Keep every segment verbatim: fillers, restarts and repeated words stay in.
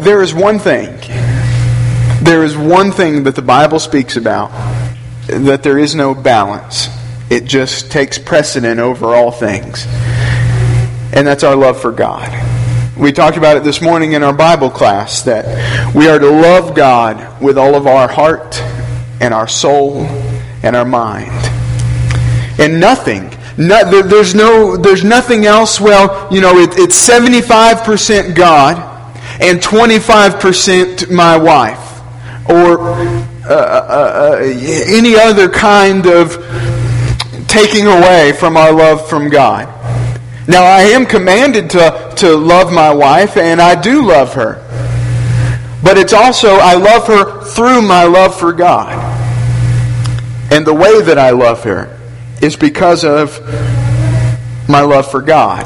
there is one thing, there is one thing that the Bible speaks about, that there is no balance. It just takes precedent over all things. And that's our love for God. We talked about it this morning in our Bible class, that we are to love God with all of our heart and our soul and our mind. And nothing, no, there's no, there's nothing else. Well, you know, it, it's seventy-five percent God and twenty-five percent my wife, or uh, uh, uh, any other kind of taking away from our love from God. Now, I am commanded to, to love my wife, and I do love her. But it's also, I love her through my love for God. And the way that I love her is because of my love for God.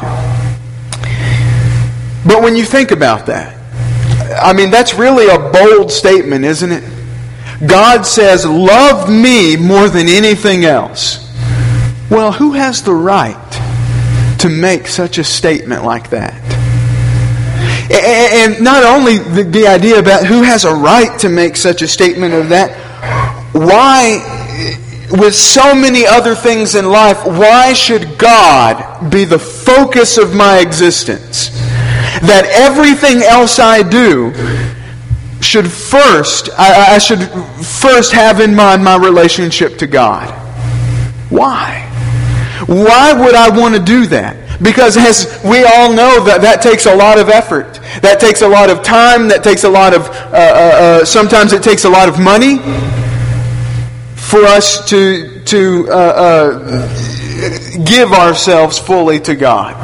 But when you think about that, I mean, that's really a bold statement, isn't it? God says, love me more than anything else. Well, who has the right to make such a statement like that? And not only the, the idea about who has a right to make such a statement of that, why, with so many other things in life, why should God be the focus of my existence? That everything else I do should first, I, I should first have in mind my relationship to God. Why? Why would I want to do that? Because as we all know, that that takes a lot of effort. That takes a lot of time. That takes a lot of, uh, uh, uh, sometimes it takes a lot of money for us to, to uh, uh, give ourselves fully to God.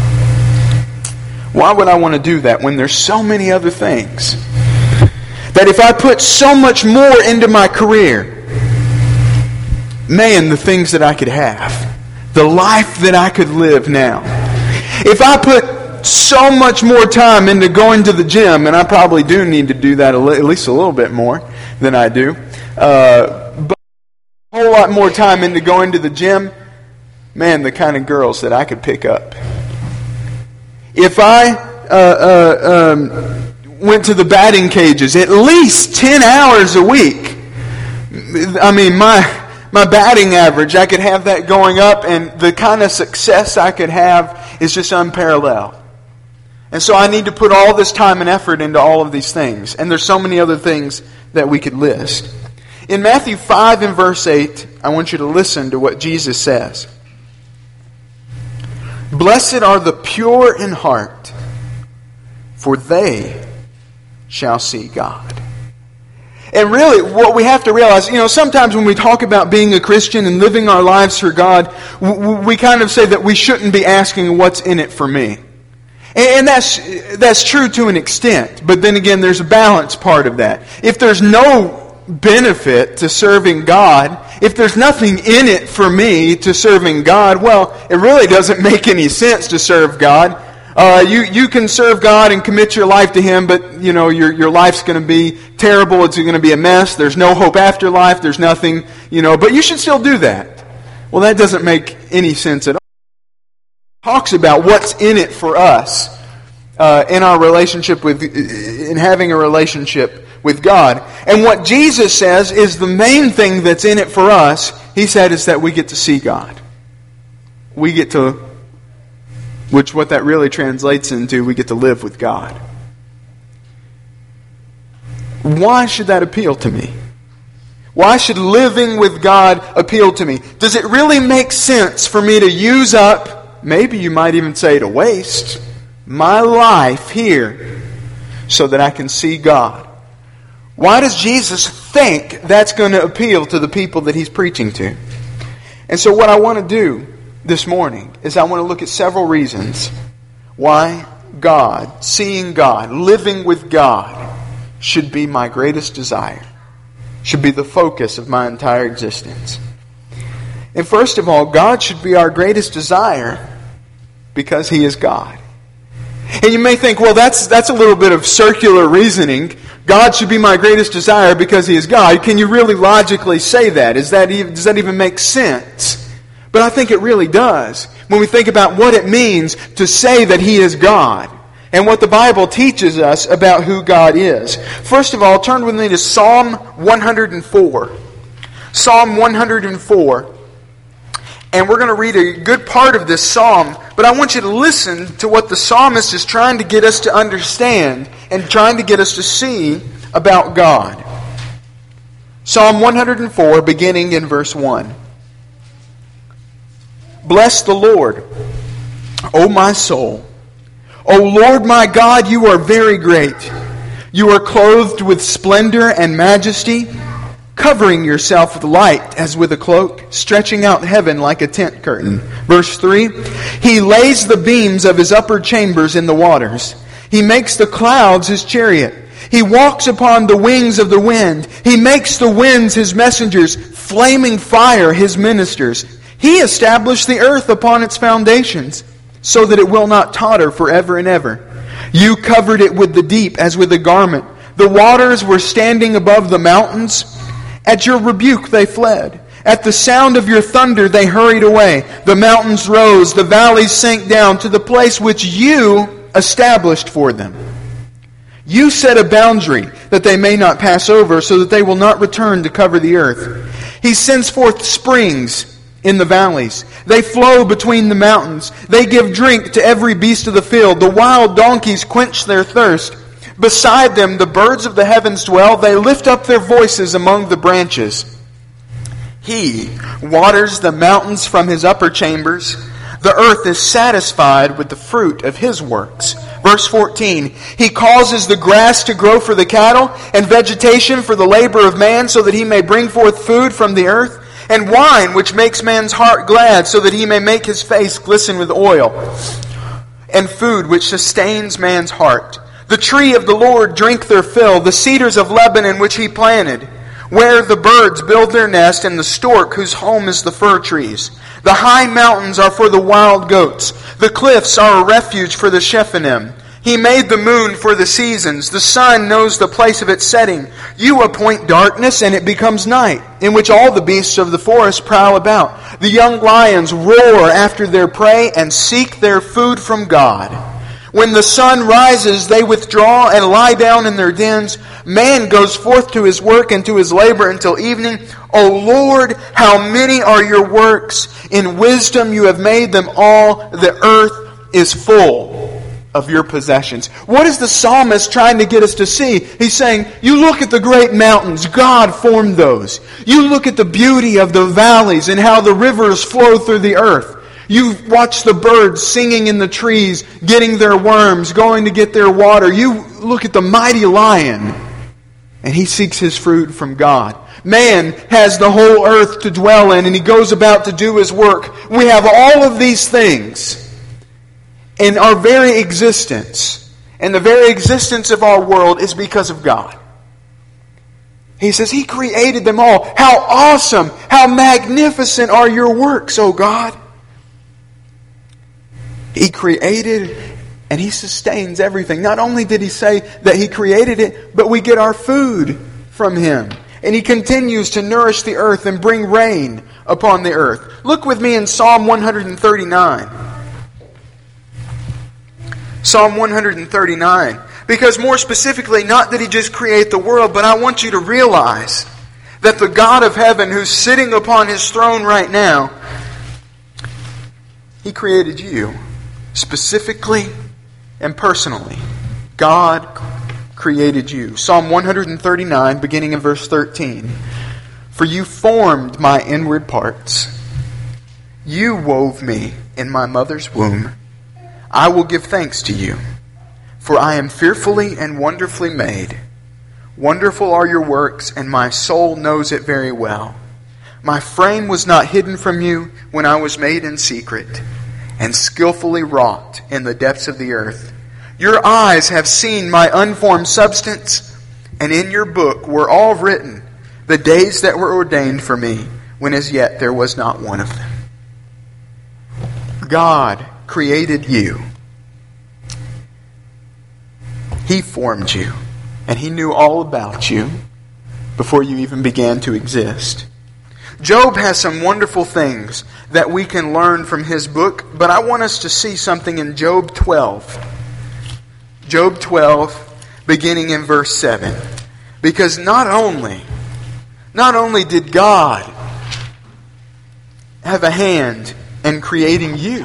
Why would I want to do that when there's so many other things? That if I put so much more into my career, man, the things that I could have, the life that I could live now. If I put so much more time into going to the gym, and I probably do need to do that a li- at least a little bit more than I do, uh, but a whole lot more time into going to the gym, man, the kind of girls that I could pick up. If I uh, uh, um, went to the batting cages at least ten hours a week, I mean, my... My batting average, I could have that going up, and the kind of success I could have is just unparalleled. And so I need to put all this time and effort into all of these things. And there's so many other things that we could list. In Matthew five and verse eight, I want you to listen to what Jesus says. Blessed are the pure in heart, for they shall see God. And really, what we have to realize, you know, sometimes when we talk about being a Christian and living our lives for God, we kind of say that we shouldn't be asking what's in it for me. And that's that's true to an extent. But then again, there's a balance part of that. If there's no benefit to serving God, if there's nothing in it for me to serving God, well, it really doesn't make any sense to serve God. Uh, you, you can serve God and commit your life to Him, but, you know, your, your life's going to be terrible. It's going to be a mess. There's no hope after life. There's nothing, you know, but you should still do that. Well, that doesn't make any sense at all. It talks about what's in it for us uh, in our relationship with, in having a relationship with God. And what Jesus says is the main thing that's in it for us, He said, is that we get to see God. We get to Which what that really translates into, we get to live with God. Why should that appeal to me? Why should living with God appeal to me? Does it really make sense for me to use up, maybe you might even say to waste, my life here so that I can see God? Why does Jesus think that's going to appeal to the people that He's preaching to? And so what I want to do this morning is I want to look at several reasons why God, seeing God, living with God, should be my greatest desire, should be the focus of my entire existence. And first of all, God should be our greatest desire because He is God. And you may think, well, that's that's a little bit of circular reasoning. God should be my greatest desire because He is God. Can you really logically say that? Is that even, does that even make sense? But I think it really does. When we think about what it means to say that He is God, and what the Bible teaches us about who God is. First of all, turn with me to Psalm one hundred four. Psalm one hundred four. And we're going to read a good part of this psalm, but I want you to listen to what the psalmist is trying to get us to understand and trying to get us to see about God. Psalm one hundred four, beginning in verse one. Bless the Lord, O my soul. O Lord my God, you are very great. You are clothed with splendor and majesty, covering yourself with light as with a cloak, stretching out heaven like a tent curtain. Verse three, He lays the beams of His upper chambers in the waters. He makes the clouds His chariot. He walks upon the wings of the wind. He makes the winds His messengers, flaming fire His ministers. He established the earth upon its foundations, so that it will not totter forever and ever. You covered it with the deep as with a garment. The waters were standing above the mountains. At your rebuke they fled. At the sound of your thunder they hurried away. The mountains rose, the valleys sank down to the place which you established for them. You set a boundary that they may not pass over, so that they will not return to cover the earth. He sends forth springs in the valleys. They flow between the mountains. They give drink to every beast of the field. The wild donkeys quench their thirst. Beside them the birds of the heavens dwell. They lift up their voices among the branches. He waters the mountains from His upper chambers. The earth is satisfied with the fruit of His works. Verse fourteen, He causes the grass to grow for the cattle, and vegetation for the labor of man, so that he may bring forth food from the earth, and wine which makes man's heart glad, so that he may make his face glisten with oil, and food which sustains man's heart. The tree of the Lord drink their fill, the cedars of Lebanon which He planted, where the birds build their nest, and the stork whose home is the fir trees. The high mountains are for the wild goats. The cliffs are a refuge for the Shephanim. He made the moon for the seasons. The sun knows the place of its setting. You appoint darkness, and it becomes night, in which all the beasts of the forest prowl about. The young lions roar after their prey and seek their food from God. When the sun rises, they withdraw and lie down in their dens. Man goes forth to his work and to his labor until evening. O Lord, how many are your works? In wisdom you have made them all. The earth is full of your possessions. What is the psalmist trying to get us to see? He's saying, you look at the great mountains. God formed those. You look at the beauty of the valleys and how the rivers flow through the earth. You watch the birds singing in the trees, getting their worms, going to get their water. You look at the mighty lion, and he seeks his fruit from God. Man has the whole earth to dwell in, and he goes about to do his work. We have all of these things in our very existence. And the very existence of our world is because of God. He says He created them all. How awesome, how magnificent are your works, O God. He created and He sustains everything. Not only did He say that He created it, but we get our food from Him. And He continues to nourish the earth and bring rain upon the earth. Look with me in Psalm one thirty-nine. Psalm one thirty-nine. Because more specifically, not that He just created the world, but I want you to realize that the God of heaven, who's sitting upon His throne right now, He created you. Specifically and personally, God created you. Psalm one thirty-nine, beginning in verse thirteen. For you formed my inward parts. You wove me in my mother's womb. I will give thanks to you, for I am fearfully and wonderfully made. Wonderful are your works, and my soul knows it very well. My frame was not hidden from you when I was made in secret, and skillfully wrought in the depths of the earth. Your eyes have seen my unformed substance, and in your book were all written the days that were ordained for me, when as yet there was not one of them. God created you. He formed you, and He knew all about you before you even began to exist. Job has some wonderful things that we can learn from his book, but I want us to see something in Job twelve. Job twelve, beginning in verse seven. Because not only, not only did God have a hand in creating you,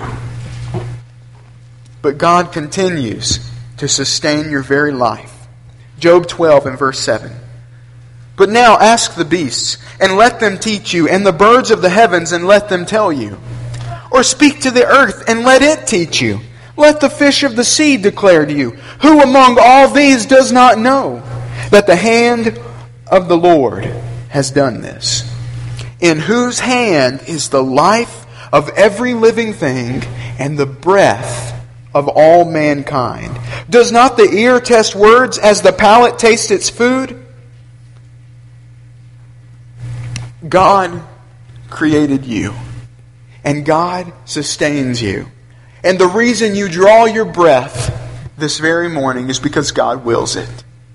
but God continues to sustain your very life. Job twelve and verse seven. But now ask the beasts, and let them teach you, and the birds of the heavens, and let them tell you. Or speak to the earth, and let it teach you. Let the fish of the sea declare to you. Who among all these does not know that the hand of the Lord has done this? In whose hand is the life of every living thing, and the breath of all mankind. Does not the ear test words as the palate tastes its food? God created you, and God sustains you. And the reason you draw your breath this very morning is because God wills it.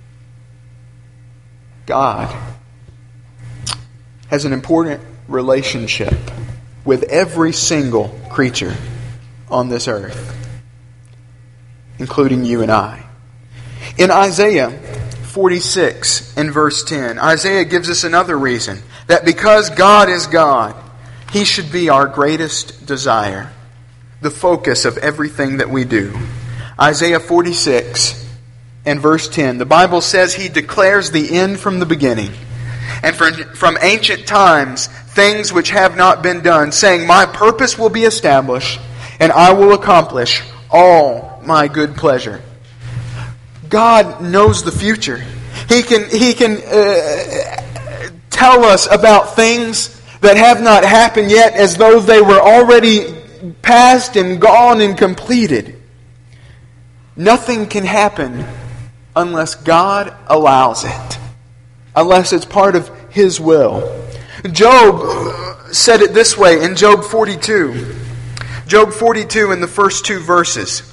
God has an important relationship with every single creature on this earth, including you and I. In Isaiah forty-six and verse ten, Isaiah gives us another reason that because God is God, He should be our greatest desire, the focus of everything that we do. Isaiah forty-six and verse ten, the Bible says He declares the end from the beginning, and from, from ancient times things which have not been done, saying, My purpose will be established, and I will accomplish all my good pleasure. God knows the future. He can, he can uh, tell us about things that have not happened yet as though they were already past and gone and completed. Nothing can happen unless God allows it, unless it's part of His will. Job said it this way in Job forty-two. Job forty-two in the first two verses.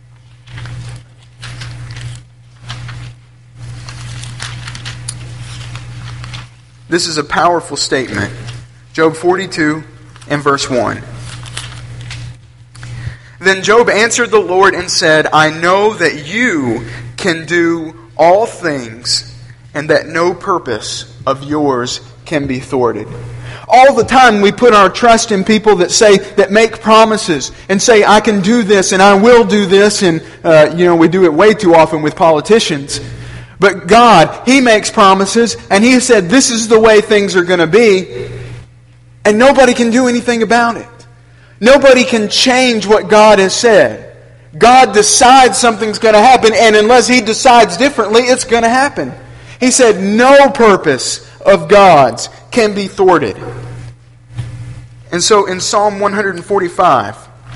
This is a powerful statement. Job forty-two and verse one. Then Job answered the Lord and said, I know that you can do all things, and that no purpose of yours can be thwarted. All the time we put our trust in people that say, that make promises and say, I can do this and I will do this, and uh, you know, we do it way too often with politicians. But God, He makes promises, and He said this is the way things are going to be, and nobody can do anything about it. Nobody can change what God has said. God decides something's going to happen, and unless He decides differently, it's going to happen. He said no purpose of God's can be thwarted. And so in Psalm one forty-five,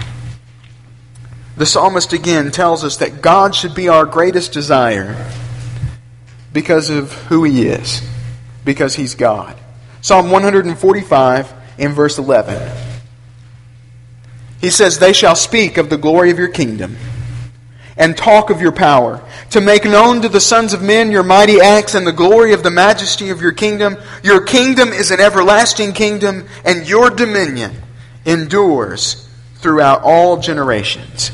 the psalmist again tells us that God should be our greatest desire because of who He is, because He's God. Psalm one forty-five in verse eleven. He says, They shall speak of the glory of your kingdom and talk of your power, to make known to the sons of men your mighty acts and the glory of the majesty of your kingdom. Your kingdom is an everlasting kingdom, and your dominion endures throughout all generations.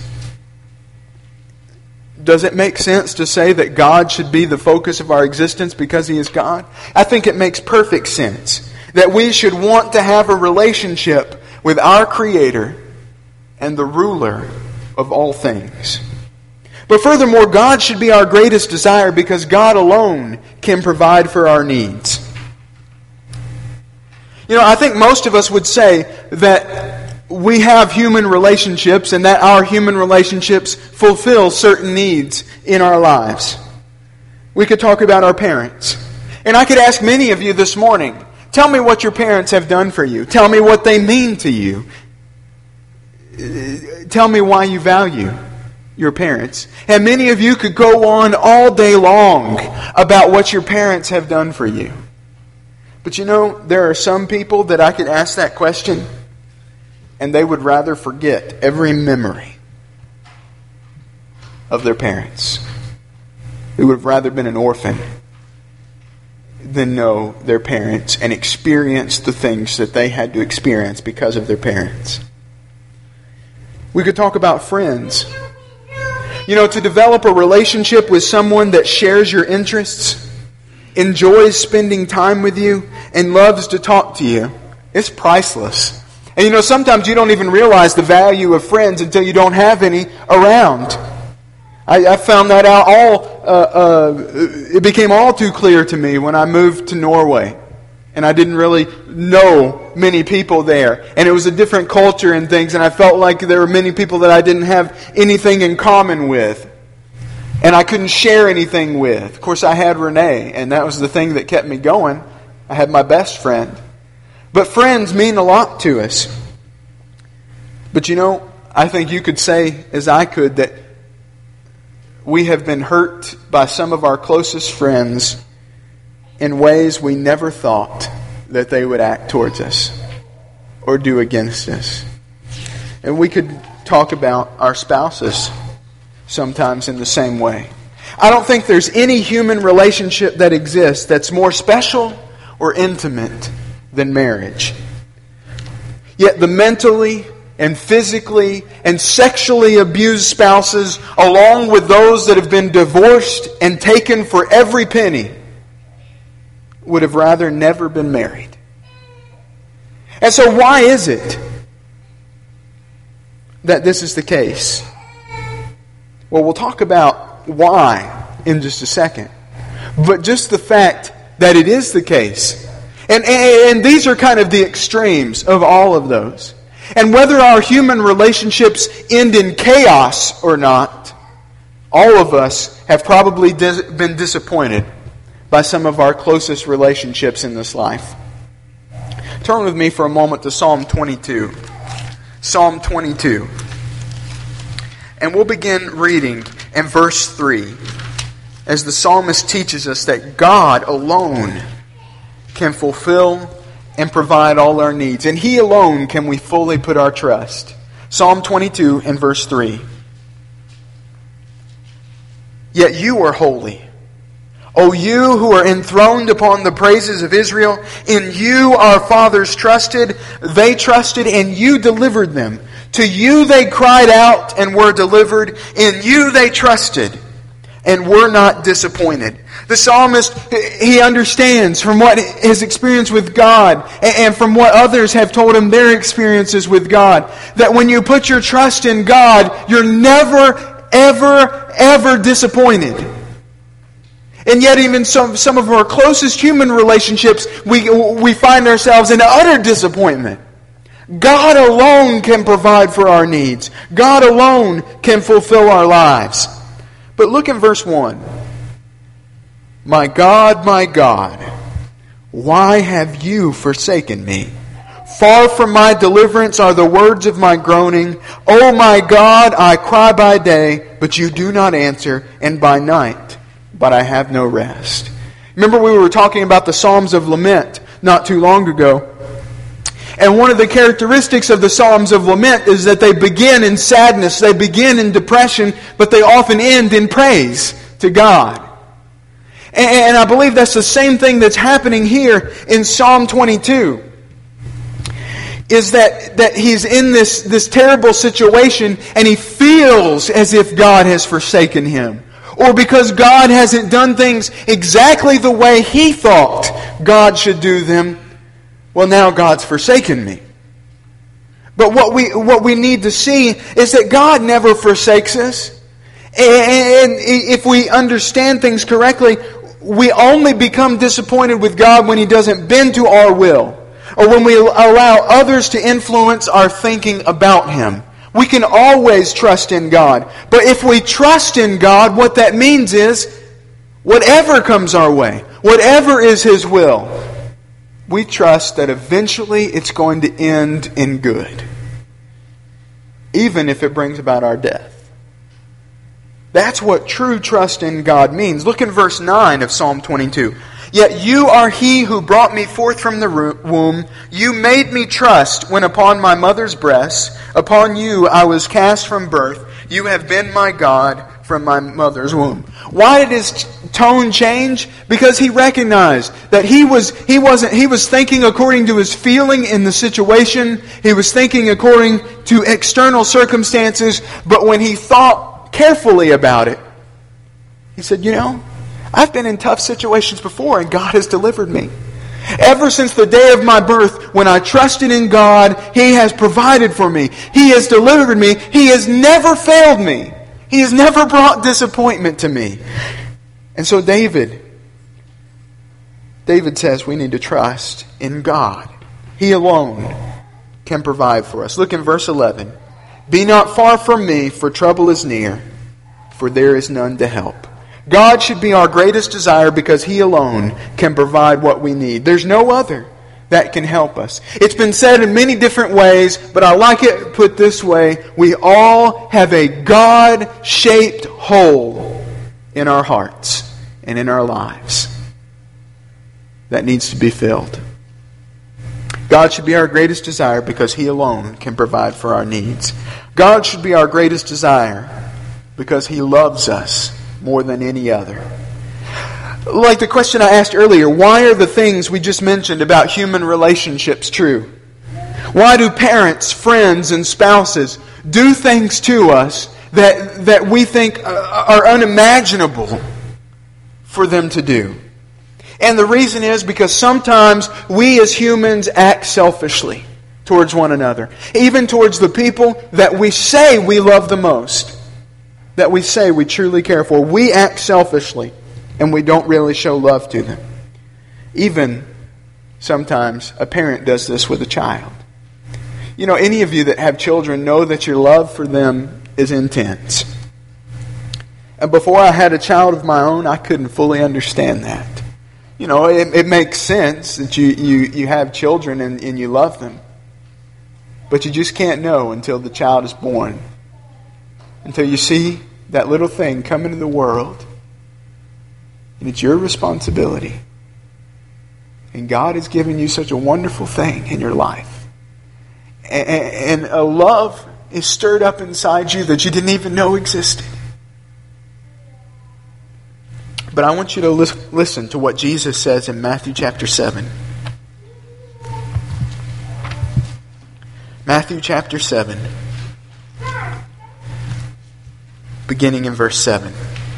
Does it make sense to say that God should be the focus of our existence because He is God? I think it makes perfect sense that we should want to have a relationship with our Creator and the ruler of all things. But furthermore, God should be our greatest desire because God alone can provide for our needs. You know, I think most of us would say that we have human relationships and that our human relationships fulfill certain needs in our lives. We could talk about our parents. And I could ask many of you this morning, tell me what your parents have done for you. Tell me what they mean to you. Tell me why you value your parents. And many of you could go on all day long about what your parents have done for you. But you know, there are some people that I could ask that question and they would rather forget every memory of their parents. They would have rather been an orphan than know their parents and experience the things that they had to experience because of their parents. We could talk about friends. You know, to develop a relationship with someone that shares your interests, enjoys spending time with you, and loves to talk to you, it's priceless. And you know, sometimes you don't even realize the value of friends until you don't have any around. I, I found that out all, uh, uh, it became all too clear to me when I moved to Norway. And I didn't really know many people there. And it was a different culture and things, and I felt like there were many people that I didn't have anything in common with. And I couldn't share anything with. Of course, I had Renee, and that was the thing that kept me going. I had my best friend. But friends mean a lot to us. But you know, I think you could say, as I could, that we have been hurt by some of our closest friends in ways we never thought that they would act towards us or do against us. And we could talk about our spouses sometimes in the same way. I don't think there's any human relationship that exists that's more special or intimate than marriage. Yet the mentally and physically and sexually abused spouses, along with those that have been divorced and taken for every penny, would have rather never been married. And so why is it that this is the case? Well, we'll talk about why in just a second. But just the fact that it is the case. And, and, and these are kind of the extremes of all of those. And whether our human relationships end in chaos or not, all of us have probably dis- been disappointed by some of our closest relationships in this life. Turn with me for a moment to Psalm twenty-two. Psalm twenty-two. And we'll begin reading in verse three as the psalmist teaches us that God alone can fulfill and provide all our needs. And He alone can we fully put our trust. Psalm twenty-two and verse three. Yet you are holy, O you who are enthroned upon the praises of Israel. In you our fathers trusted, they trusted, and you delivered them. To you they cried out and were delivered. In you they trusted and were not disappointed. The psalmist, he understands from what his experience with God and from what others have told him their experiences with God, that when you put your trust in God, you're never, ever, ever disappointed. And yet even some, some of our closest human relationships, we, we find ourselves in utter disappointment. God alone can provide for our needs. God alone can fulfill our lives. But look in verse one. My God, my God, why have you forsaken me? Far from my deliverance are the words of my groaning. O my God, I cry by day, but you do not answer, and by night, but I have no rest. Remember we were talking about the Psalms of Lament not too long ago. And one of the characteristics of the Psalms of Lament is that they begin in sadness, they begin in depression, but they often end in praise to God. And I believe that's the same thing that's happening here in Psalm twenty-two. Is that, that he's in this, this terrible situation and he feels as if God has forsaken him. Or because God hasn't done things exactly the way he thought God should do them, well, now God's forsaken me. But what we what we need to see is that God never forsakes us. And if we understand things correctly, we only become disappointed with God when He doesn't bend to our will, or when we allow others to influence our thinking about Him. We can always trust in God. But if we trust in God, what that means is, whatever comes our way, whatever is His will, we trust that eventually it's going to end in good, even if it brings about our death. That's what true trust in God means. Look in verse nine of Psalm twenty-two. Yet you are He who brought me forth from the womb. You made me trust when upon my mother's breast. Upon you I was cast from birth. You have been my God from my mother's womb. Why did his tone change? Because he recognized that he was he wasn't he was thinking according to his feeling in the situation. He was thinking according to external circumstances. But when he thought carefully about it. He said, you know, I've been in tough situations before and God has delivered me. Ever since the day of my birth, when I trusted in God, He has provided for me. He has delivered me. He has never failed me. He has never brought disappointment to me. And so David, David says we need to trust in God. He alone can provide for us. Look in verse eleven. Be not far from me, for trouble is near, for there is none to help. God should be our greatest desire because He alone can provide what we need. There's no other that can help us. It's been said in many different ways, but I like it put this way. We all have a God-shaped hole in our hearts and in our lives that needs to be filled. God should be our greatest desire because He alone can provide for our needs. God should be our greatest desire because He loves us more than any other. Like the question I asked earlier, why are the things we just mentioned about human relationships true? Why do parents, friends, and spouses do things to us that, that we think are unimaginable for them to do? And the reason is because sometimes we as humans act selfishly towards one another. Even towards the people that we say we love the most. That we say we truly care for. We act selfishly and we don't really show love to them. Even sometimes a parent does this with a child. You know, any of you that have children know that your love for them is intense. And before I had a child of my own, I couldn't fully understand that. You know, it, it makes sense that you, you, you have children and, and you love them. But you just can't know until the child is born. Until you see that little thing come into the world. And it's your responsibility. And God has given you such a wonderful thing in your life. And, and a love is stirred up inside you that you didn't even know existed. But I want you to listen to what Jesus says in Matthew chapter seven. Matthew chapter seven. Beginning in verse seven.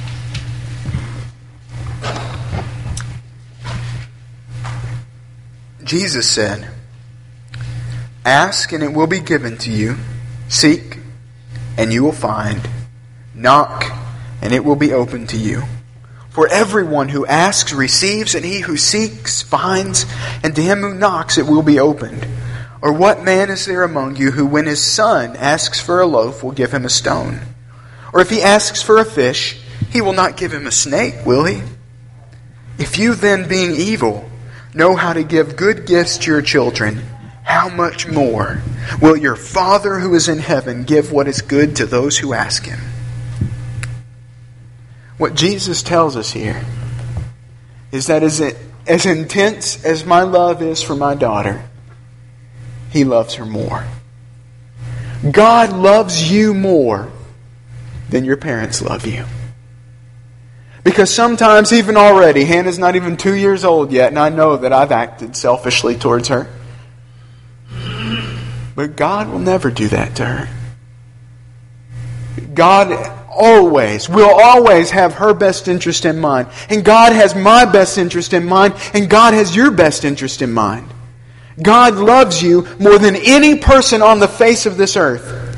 Jesus said, Ask and it will be given to you. Seek and you will find. Knock and it will be opened to you. For everyone who asks receives, and he who seeks finds, and to him who knocks it will be opened. Or what man is there among you who, when his son asks for a loaf, will give him a stone? Or if he asks for a fish, he will not give him a snake, will he? If you then, being evil, know how to give good gifts to your children, how much more will your Father who is in heaven give what is good to those who ask Him? What Jesus tells us here is that as, it, as intense as my love is for my daughter, He loves her more. God loves you more than your parents love you. Because sometimes, even already, Hannah's not even two years old yet, and I know that I've acted selfishly towards her. But God will never do that to her. God always, will always have her best interest in mind. And God has my best interest in mind, and God has your best interest in mind. God loves you more than any person on the face of this earth.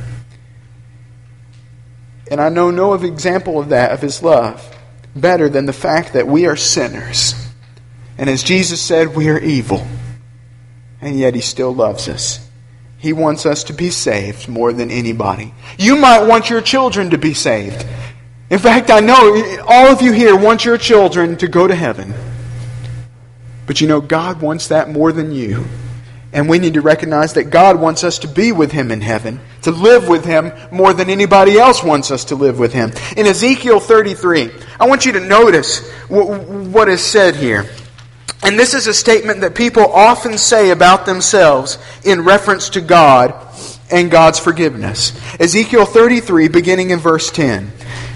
And I know no example of that, of His love, better than the fact that we are sinners. And as Jesus said, we are evil. And yet He still loves us. He wants us to be saved more than anybody. You might want your children to be saved. In fact, I know all of you here want your children to go to heaven. But you know, God wants that more than you. And we need to recognize that God wants us to be with Him in heaven, to live with Him more than anybody else wants us to live with Him. In Ezekiel thirty-three, I want you to notice what is said here. And this is a statement that people often say about themselves in reference to God and God's forgiveness. Ezekiel thirty-three, beginning in verse ten.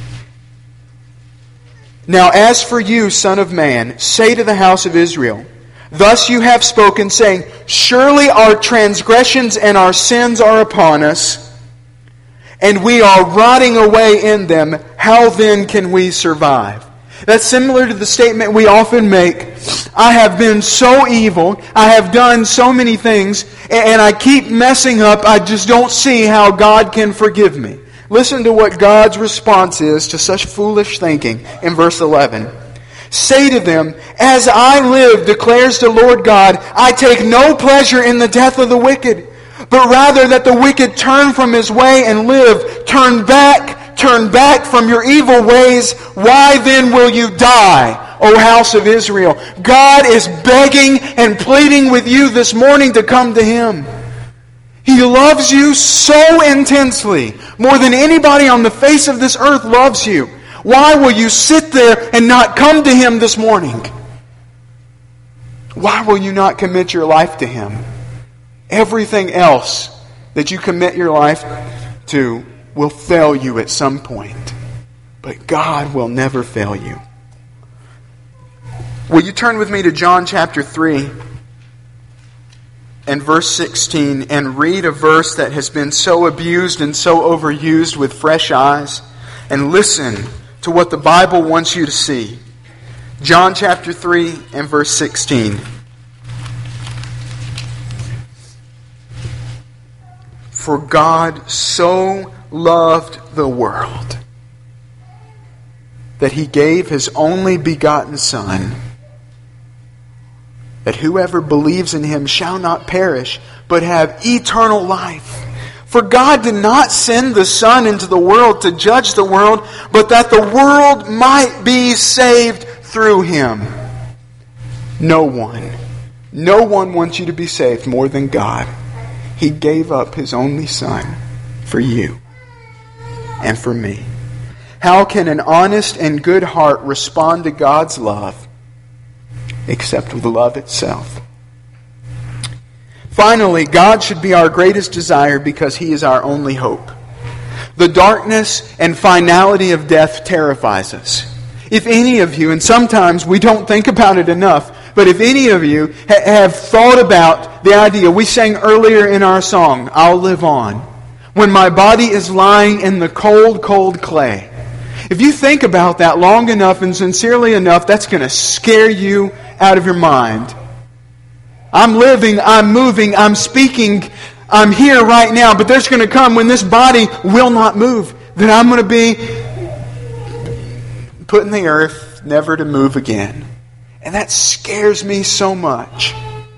Now as for you, son of man, say to the house of Israel, Thus you have spoken, saying, Surely our transgressions and our sins are upon us, and we are rotting away in them, how then can we survive? That's similar to the statement we often make, I have been so evil, I have done so many things, and I keep messing up, I just don't see how God can forgive me. Listen to what God's response is to such foolish thinking in verse eleven. Say to them, as I live, declares the Lord God, I take no pleasure in the death of the wicked, but rather that the wicked turn from his way and live. Turn back, turn back from your evil ways. Why then will you die, O house of Israel? God is begging and pleading with you this morning to come to Him. He loves you so intensely, more than anybody on the face of this earth loves you. Why will you sit there and not come to Him this morning? Why will you not commit your life to Him? Everything else that you commit your life to will fail you at some point. But God will never fail you. Will you turn with me to John chapter three and verse sixteen and read a verse that has been so abused and so overused with fresh eyes, and listen to what the Bible wants you to see. John chapter three and verse sixteen. For God so loved the world that He gave His only begotten Son, that whoever believes in Him shall not perish, but have eternal life. For God did not send the Son into the world to judge the world, but that the world might be saved through Him. No one, no one wants you to be saved more than God. He gave up His only Son for you and for me. How can an honest and good heart respond to God's love except with love itself? Finally, God should be our greatest desire because He is our only hope. The darkness and finality of death terrifies us. If any of you, and sometimes we don't think about it enough, but if any of you ha- have thought about the idea, we sang earlier in our song, I'll live on, when my body is lying in the cold, cold clay. If you think about that long enough and sincerely enough, that's going to scare you out of your mind. I'm living, I'm moving, I'm speaking, I'm here right now, but there's going to come when this body will not move, that I'm going to be put in the earth, never to move again. And that scares me so much.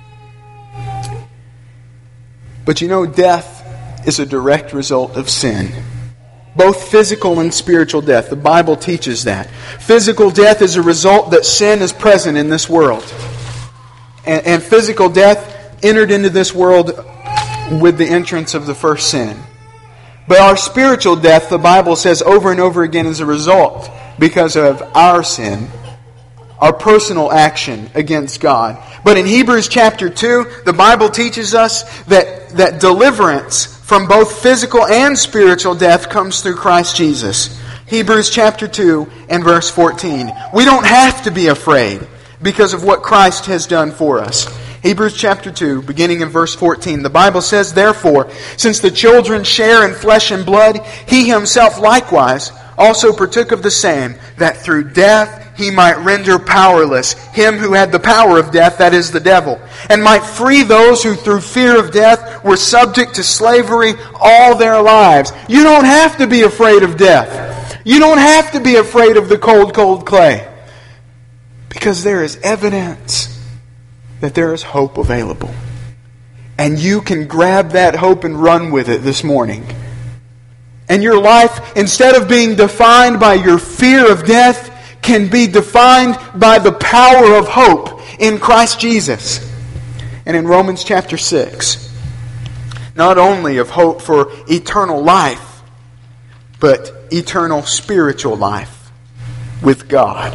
But you know, death is a direct result of sin. Both physical and spiritual death. The Bible teaches that. Physical death is a result that sin is present in this world. And, and physical death entered into this world with the entrance of the first sin. But our spiritual death, the Bible says over and over again, is a result because of our sin, our personal action against God. But in Hebrews chapter two, the Bible teaches us that, that deliverance from both physical and spiritual death comes through Christ Jesus. Hebrews chapter two and verse fourteen. We don't have to be afraid because of what Christ has done for us. Hebrews chapter two, beginning in verse fourteen. The Bible says, therefore, since the children share in flesh and blood, He Himself likewise also partook of the same, that through death He might render powerless him who had the power of death, that is the devil, and might free those who through fear of death were subject to slavery all their lives. You don't have to be afraid of death. You don't have to be afraid of the cold, cold clay. Because there is evidence that there is hope available. And you can grab that hope and run with it this morning. And your life, instead of being defined by your fear of death, can be defined by the power of hope in Christ Jesus. And in Romans chapter six, not only of hope for eternal life, but eternal spiritual life with God.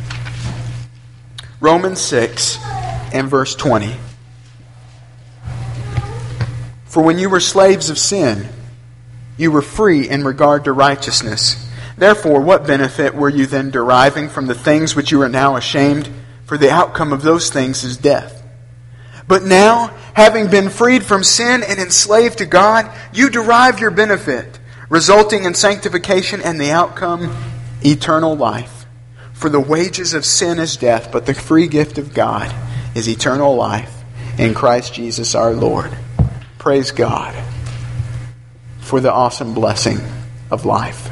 Romans six and verse twenty. For when you were slaves of sin, you were free in regard to righteousness. Therefore, what benefit were you then deriving from the things which you are now ashamed? For the outcome of those things is death. But now, having been freed from sin and enslaved to God, you derive your benefit. resulting in sanctification and the outcome, eternal life. For the wages of sin is death, but the free gift of God is eternal life in Christ Jesus our Lord. Praise God for the awesome blessing of life.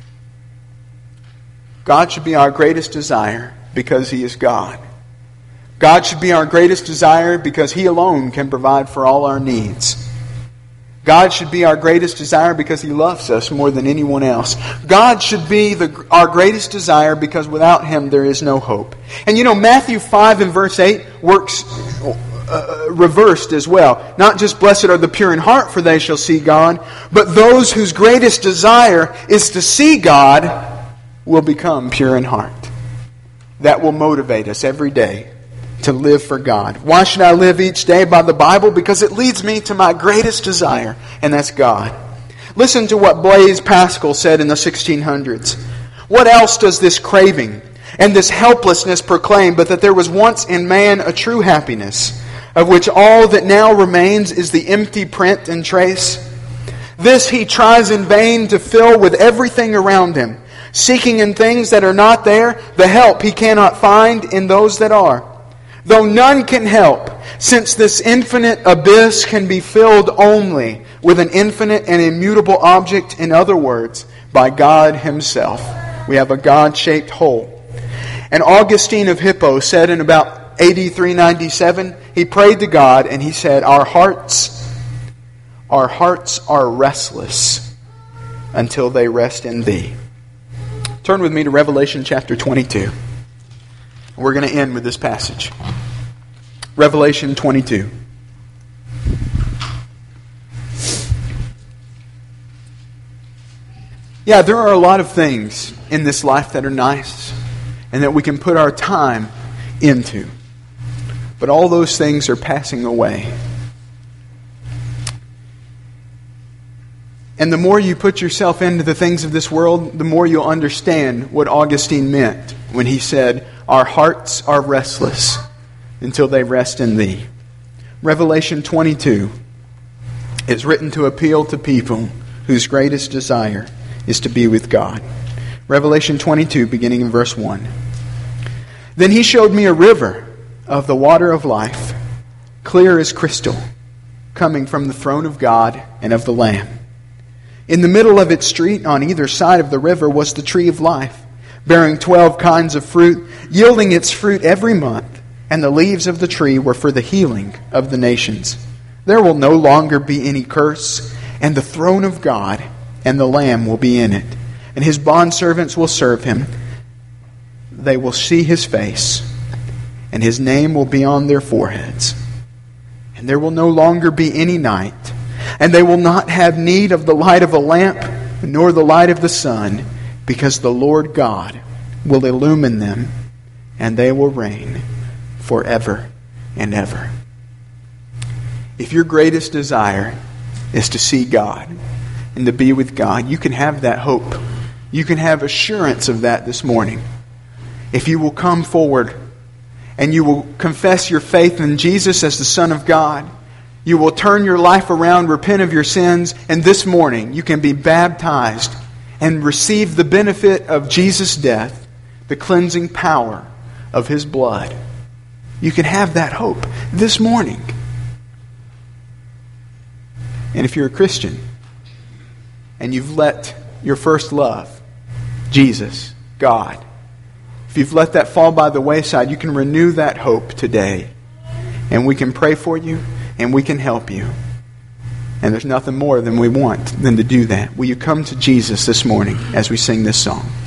God should be our greatest desire because He is God. God should be our greatest desire because He alone can provide for all our needs. God should be our greatest desire because He loves us more than anyone else. God should be the, our greatest desire because without Him there is no hope. And you know, Matthew five and verse eight works uh, reversed as well. Not just blessed are the pure in heart, for they shall see God, but those whose greatest desire is to see God will become pure in heart. That will motivate us every day to live for God. Why should I live each day by the Bible? Because it leads me to my greatest desire, and that's God. Listen to what Blaise Pascal said in the sixteen hundreds. What else does this craving and this helplessness proclaim but that there was once in man a true happiness, of which all that now remains is the empty print and trace? This he tries in vain to fill with everything around him, seeking in things that are not there the help he cannot find in those that are. Though none can help, since this infinite abyss can be filled only with an infinite and immutable object, in other words, by God Himself. We have a God-shaped hole. And Augustine of Hippo said in about A D three ninety-seven, he prayed to God and he said, Our hearts, our hearts are restless until they rest in Thee. Turn with me to Revelation chapter twenty-two. We're going to end with this passage. Revelation twenty-two. Yeah, there are a lot of things in this life that are nice and that we can put our time into. But all those things are passing away. And the more you put yourself into the things of this world, the more you'll understand what Augustine meant when he said, Our hearts are restless until they rest in Thee. Revelation twenty-two is written to appeal to people whose greatest desire is to be with God. Revelation twenty-two, beginning in verse one. Then He showed me a river of the water of life, clear as crystal, coming from the throne of God and of the Lamb. In the middle of its street, on either side of the river, was the tree of life, bearing twelve kinds of fruit, yielding its fruit every month, and the leaves of the tree were for the healing of the nations. There will no longer be any curse, and the throne of God and the Lamb will be in it, and His bondservants will serve Him. They will see His face, and His name will be on their foreheads. And there will no longer be any night, and they will not have need of the light of a lamp, nor the light of the sun, because the Lord God will illumine them, and they will reign forever and ever. If your greatest desire is to see God and to be with God, you can have that hope. You can have assurance of that this morning. If you will come forward and you will confess your faith in Jesus as the Son of God, you will turn your life around, repent of your sins, and this morning you can be baptized and receive the benefit of Jesus' death, the cleansing power of His blood. You can have that hope this morning. And if you're a Christian and you've let your first love, Jesus, God, if you've let that fall by the wayside, you can renew that hope today. And we can pray for you. And we can help you. And there's nothing more than we want than to do that. Will you come to Jesus this morning as we sing this song?